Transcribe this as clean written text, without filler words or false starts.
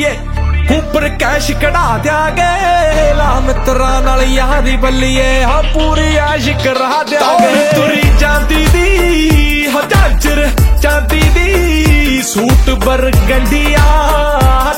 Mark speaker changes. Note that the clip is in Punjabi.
Speaker 1: ਕੁੜੀਏ ਉੱਪਰ ਕੈਸ਼ ਕਢਾ ਦਿਆਂਗੇ ਲਾ ਮਿੱਤਰਾਂ ਨਾਲ ਯਾਰੀ ਬੱਲੀਏ ਹਾਂ ਪੂਰੀ ਐਸ਼ ਕਰਾ ਦਿਆਂਗੇ ਤੁਰੀ ਜਾਂਦੀ ਦੀ ਝਾਂਜਰ ਚਾਂਦੀ ਦੀ ਸੂਟ ਬਰਗੰਡੀਆਂ